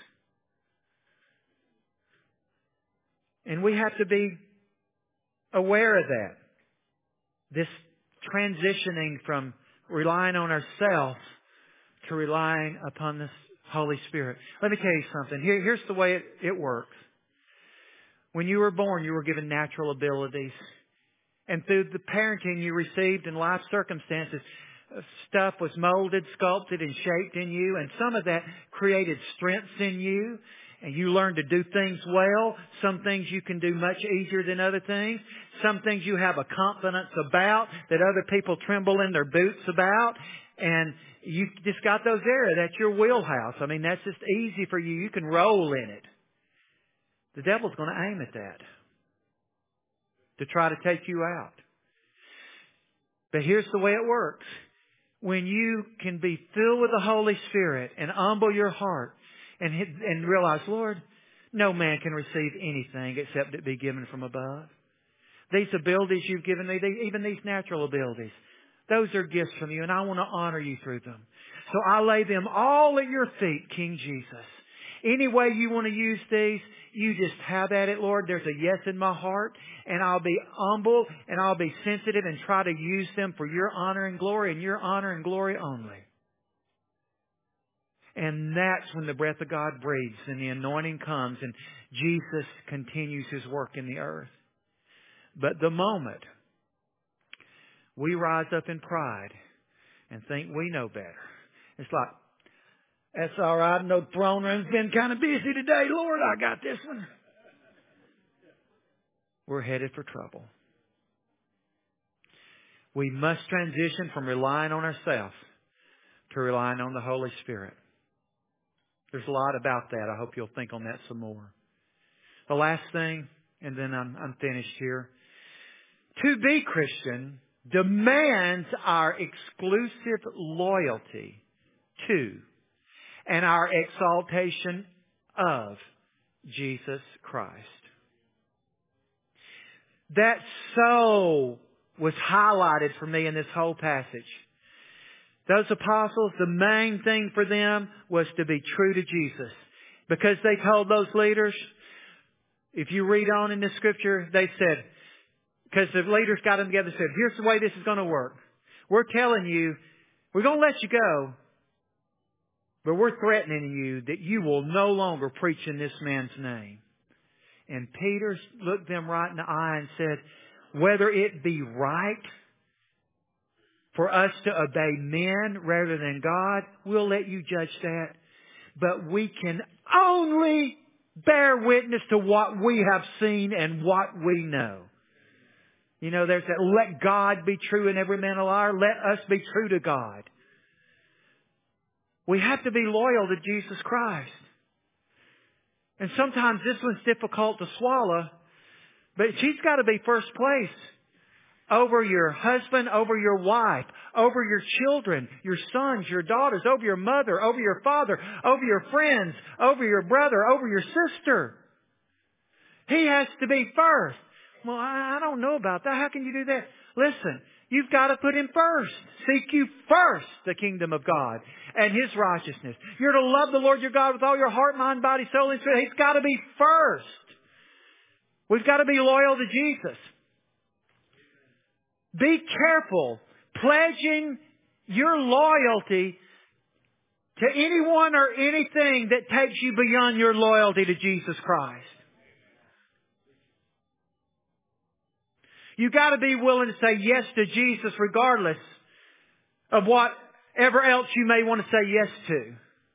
And we have to be aware of that. This transitioning from relying on ourselves to relying upon this Holy Spirit. Let me tell you something. Here, here's the way it, it works. When you were born, you were given natural abilities. And through the parenting you received and life circumstances, stuff was molded, sculpted, and shaped in you. And some of that created strengths in you. And you learn to do things well. Some things you can do much easier than other things. Some things you have a confidence about that other people tremble in their boots about. And you just got those areas. That's your wheelhouse. I mean, that's just easy for you. You can roll in it. The devil's going to aim at that to try to take you out. But here's the way it works. When you can be filled with the Holy Spirit and humble your heart, And, and realize, Lord, No man can receive anything except it be given from above. These abilities you've given me, they, even these natural abilities, those are gifts from you, and I want to honor you through them. So I lay them all at your feet, King Jesus. Any way you want to use these, you just have at it, Lord. There's a yes in my heart, and I'll be humble, and I'll be sensitive and try to use them for your honor and glory, and your honor and glory only. And that's when the breath of God breathes and the anointing comes and Jesus continues His work in the earth. But the moment we rise up in pride and think we know better, it's like, that's all right. No throne room's been kind of busy today. Lord, I got this one. We're headed for trouble. We must transition from relying on ourselves to relying on the Holy Spirit. There's a lot about that. I hope you'll think on that some more. The last thing, and then I'm, I'm finished here. To be Christian demands our exclusive loyalty to and our exaltation of Jesus Christ. That so was highlighted for me in this whole passage. Those apostles, the main thing for them was to be true to Jesus. Because they told those leaders, if you read on in the Scripture, they said, because the leaders got them together and said, here's the way this is going to work. We're telling you, we're going to let you go, but we're threatening you that you will no longer preach in this man's name. And Peter looked them right in the eye and said, whether it be right for us to obey men rather than God, we'll let you judge that. But we can only bear witness to what we have seen and what we know. You know, there's that, let God be true and every man a liar. Let us be true to God. We have to be loyal to Jesus Christ. And sometimes this one's difficult to swallow, but she's got to be first place. Over your husband, over your wife, over your children, your sons, your daughters, over your mother, over your father, over your friends, over your brother, over your sister. He has to be first. Well, I, I don't know about that. How can you do that? Listen, you've got to put Him first. Seek you first the kingdom of God and His righteousness. You're to love the Lord your God with all your heart, mind, body, soul, and spirit. He's got to be first. We've got to be loyal to Jesus. Be careful pledging your loyalty to anyone or anything that takes you beyond your loyalty to Jesus Christ. You got to be willing to say yes to Jesus regardless of whatever else you may want to say yes to.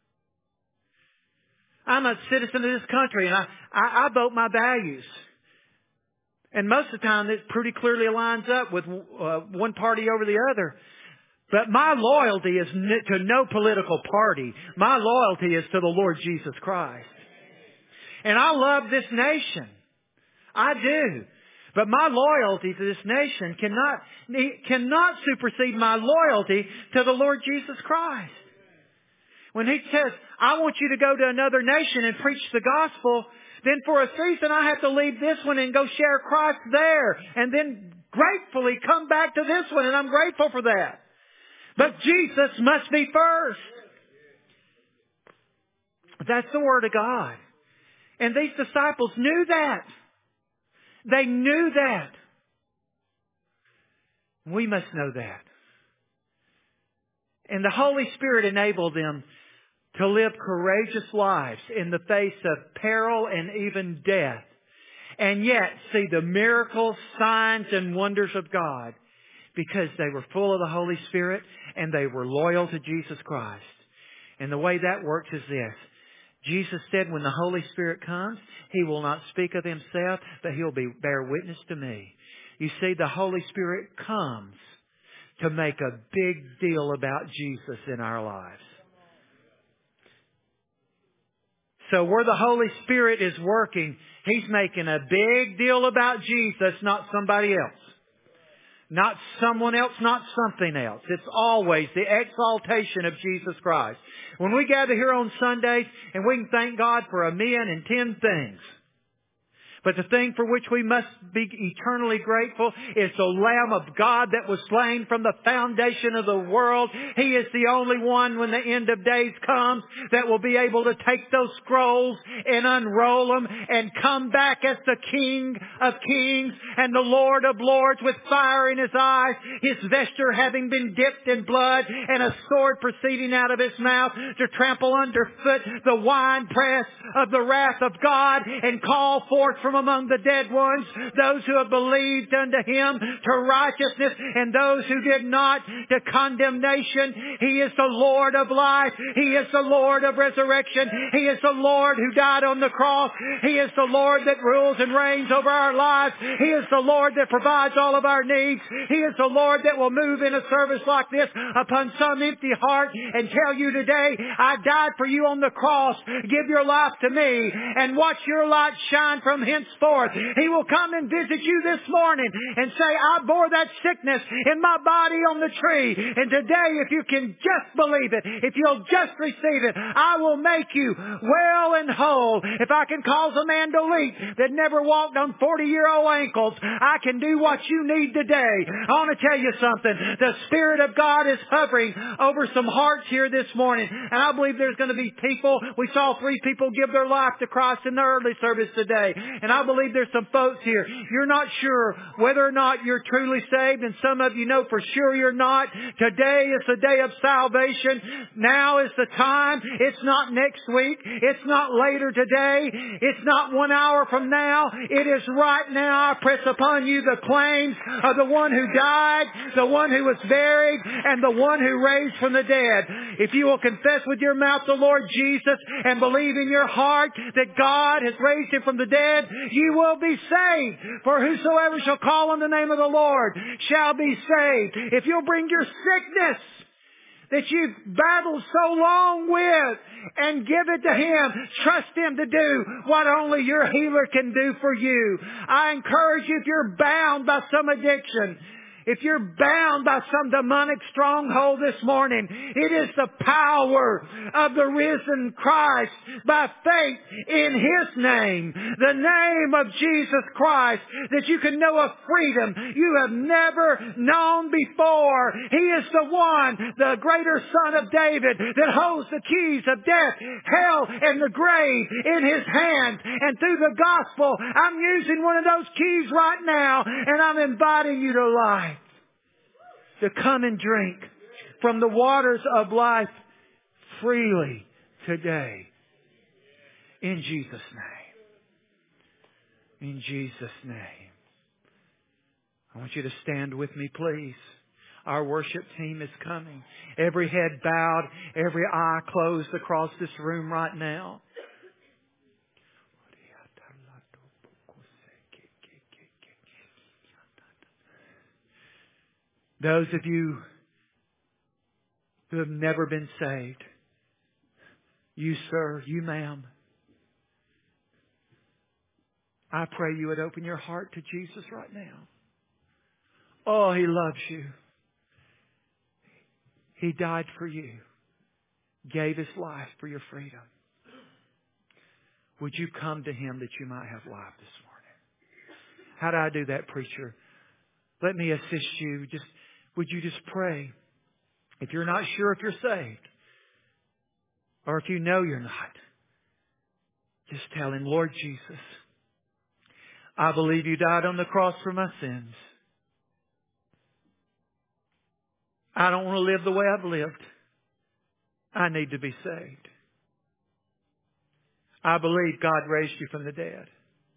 I'm a citizen of this country and I, I, I vote my values. And most of the time it pretty clearly lines up with uh, one party over the other. But my loyalty is to no political party. My loyalty is to the Lord Jesus Christ. And I love this nation. I do. But my loyalty to this nation cannot, cannot supersede my loyalty to the Lord Jesus Christ. When He says, I want you to go to another nation and preach the gospel, then for a season I have to leave this one and go share Christ there. And then gratefully come back to this one, and I'm grateful for that. But Jesus must be first. That's the Word of God. And these disciples knew that. They knew that. We must know that. And the Holy Spirit enabled them to live courageous lives in the face of peril and even death. And yet see the miracles, signs, and wonders of God. Because they were full of the Holy Spirit and they were loyal to Jesus Christ. And the way that works is this. Jesus said when the Holy Spirit comes, He will not speak of Himself, but He'll be bear witness to me. You see, the Holy Spirit comes to make a big deal about Jesus in our lives. So where the Holy Spirit is working, He's making a big deal about Jesus, not somebody else. Not someone else, not something else. It's always the exaltation of Jesus Christ. When we gather here on Sundays, and we can thank God for a million and ten things. But the thing for which we must be eternally grateful is the Lamb of God that was slain from the foundation of the world. He is the only one when the end of days comes that will be able to take those scrolls and unroll them and come back as the King of Kings and the Lord of Lords with fire in His eyes, His vesture having been dipped in blood and a sword proceeding out of His mouth to trample underfoot the winepress of the wrath of God and call forth from among the dead ones those who have believed unto Him to righteousness and those who did not to condemnation. He is the Lord of life. He is the Lord of resurrection. He is the Lord who died on the cross. He is the Lord that rules and reigns over our lives. He is the Lord that provides all of our needs. He is the Lord that will move in a service like this upon some empty heart and tell you today, I died for you on the cross. Give your life to me and watch your light shine from henceforth. He will come and visit you this morning and say, I bore that sickness in my body on the tree. And today, if you can just believe it, if you'll just receive it, I will make you well and whole. If I can cause a man to leap that never walked on forty-year-old ankles, I can do what you need today. I want to tell you something. The Spirit of God is hovering over some hearts here this morning. And I believe there's going to be people. We saw three people give their life to Christ in the early service today. And I believe there's some folks here. You're not sure whether or not you're truly saved, and some of you know for sure you're not. Today is the day of salvation. Now is the time. It's not next week. It's not later today. It's not one hour from now. It is right now. I press upon you the claims of the one who died, the one who was buried, and the one who raised from the dead. If you will confess with your mouth the Lord Jesus and believe in your heart that God has raised Him from the dead, you will be saved. For whosoever shall call on the name of the Lord shall be saved. If you'll bring your sickness that you've battled so long with and give it to Him, trust Him to do what only your healer can do for you. I encourage you, if you're bound by some addiction, if you're bound by some demonic stronghold this morning, it is the power of the risen Christ by faith in His name, the name of Jesus Christ, that you can know a freedom you have never known before. He is the one, the greater Son of David, that holds the keys of death, hell, and the grave in His hand. And through the gospel, I'm using one of those keys right now, and I'm inviting you to life. To come and drink from the waters of life freely today. In Jesus' name. In Jesus' name. I want you to stand with me, please. Our worship team is coming. Every head bowed, every eye closed across this room right now. Those of you who have never been saved, you sir, you ma'am, I pray you would open your heart to Jesus right now. Oh, He loves you. He died for you. Gave His life for your freedom. Would you come to Him that you might have life this morning? How do I do that, preacher? Let me assist you. Just Would you just pray? If you're not sure if you're saved, or if you know you're not, just tell Him, Lord Jesus, I believe You died on the cross for my sins. I don't want to live the way I've lived. I need to be saved. I believe God raised You from the dead.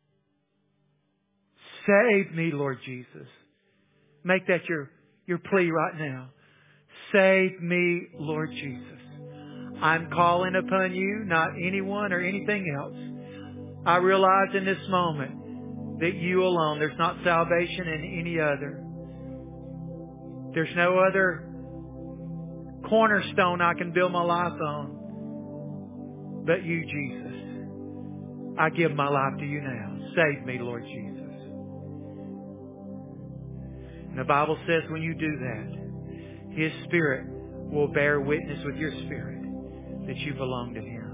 Save me, Lord Jesus. Make that your Your plea right now. Save me, Lord Jesus. I'm calling upon You, not anyone or anything else. I realize in this moment that You alone, there's not salvation in any other. There's no other cornerstone I can build my life on but You, Jesus. I give my life to You now. Save me, Lord Jesus. And the Bible says when you do that, His Spirit will bear witness with your spirit that you belong to Him.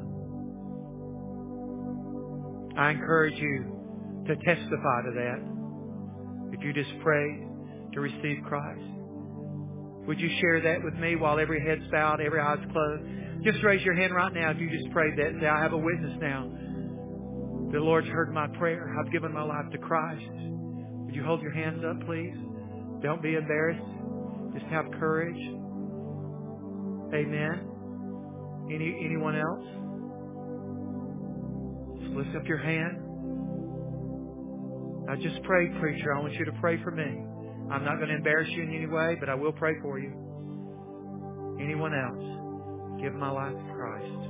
I encourage you to testify to that. If you just prayed to receive Christ, would you share that with me while every head's bowed, every eye's closed? Just raise your hand right now if you just prayed that and say, I have a witness now. The Lord's heard my prayer. I've given my life to Christ. Would you hold your hands up, please? Don't be embarrassed. Just have courage. Amen. Any anyone else? Just lift up your hand. I just prayed, preacher. I want you to pray for me. I'm not going to embarrass you in any way, but I will pray for you. Anyone else? Give my life to Christ.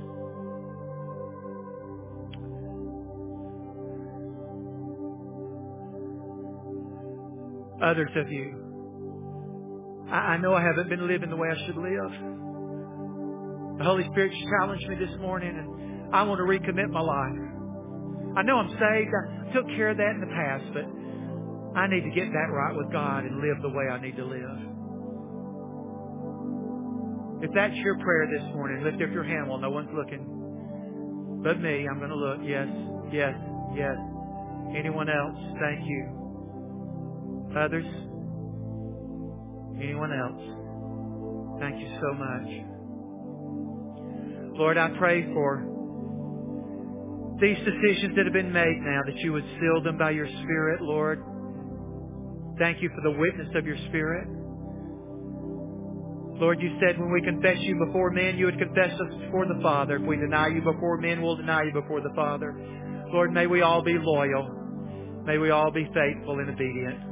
Others of you, I, I know I haven't been living the way I should live. The Holy Spirit challenged me this morning, and I want to recommit my life. I know I'm saved. I took care of that in the past, but I need to get that right with God and live the way I need to live. If that's your prayer this morning, lift up your hand while no one's looking. But me, I'm going to look. Yes, yes, yes. Anyone else? Thank you. Others? Anyone else? Thank you so much. Lord, I pray for these decisions that have been made now, that you would seal them by your Spirit, Lord. Thank you for the witness of your Spirit. Lord, you said when we confess you before men, you would confess us before the Father. If we deny you before men, we'll deny you before the Father. Lord, may we all be loyal. May we all be faithful and obedient.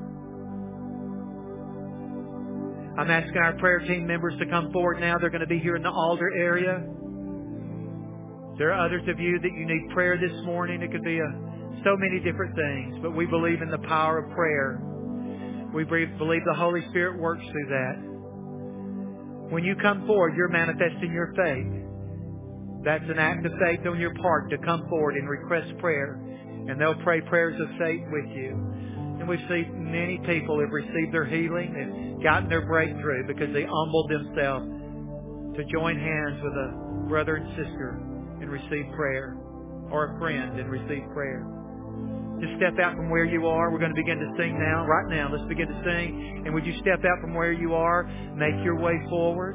I'm asking our prayer team members to come forward now. They're going to be here in the altar area. There are others of you that you need prayer this morning. It could be a, so many different things, but we believe in the power of prayer. We believe the Holy Spirit works through that. When you come forward, you're manifesting your faith. That's an act of faith on your part to come forward and request prayer. And they'll pray prayers of faith with you. And we've seen many people have received their healing and gotten their breakthrough because they humbled themselves to join hands with a brother and sister and receive prayer, or a friend and receive prayer. Just step out from where you are. We're going to begin to sing now. Right now, let's begin to sing. And would you step out from where you are, make your way forward?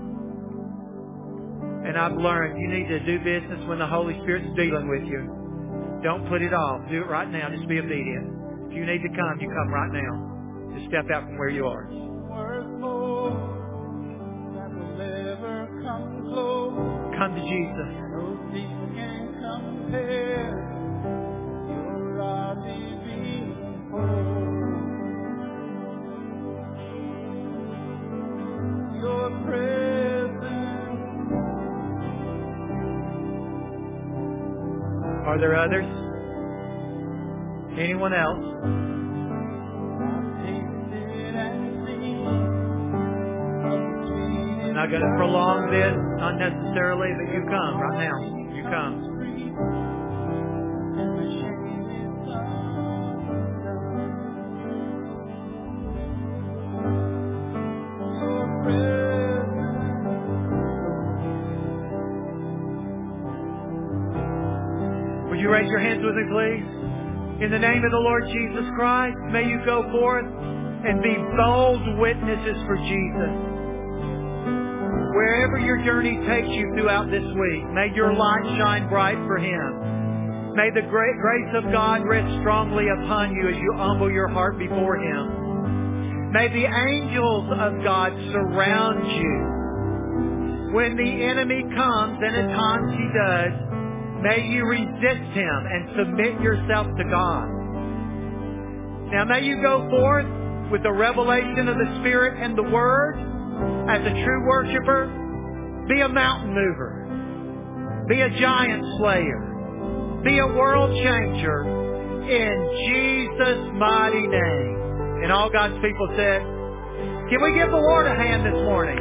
And I've learned you need to do business when the Holy Spirit's dealing with you. Don't put it off. Do it right now. Just be obedient. If you need to come, you come right now. Just step out from where you are. Come to Jesus. Are there others? Anyone else? I'm not going to prolong this unnecessarily, but you come right now. You come. Would you raise your hands with me, please? In the name of the Lord Jesus Christ, may you go forth and be bold witnesses for Jesus. Wherever your journey takes you throughout this week, may your light shine bright for Him. May the great grace of God rest strongly upon you as you humble your heart before Him. May the angels of God surround you. When the enemy comes, and at times he does, may you resist him and submit yourself to God. Now may you go forth with the revelation of the Spirit and the Word as a true worshiper. Be a mountain mover. Be a giant slayer. Be a world changer in Jesus' mighty name. And all God's people said, can we give the Lord a hand this morning?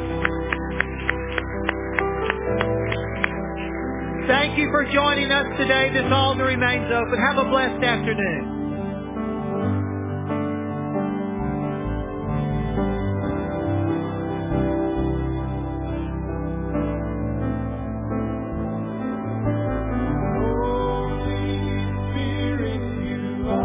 Thank you for joining us today. This altar remains open. Have a blessed afternoon.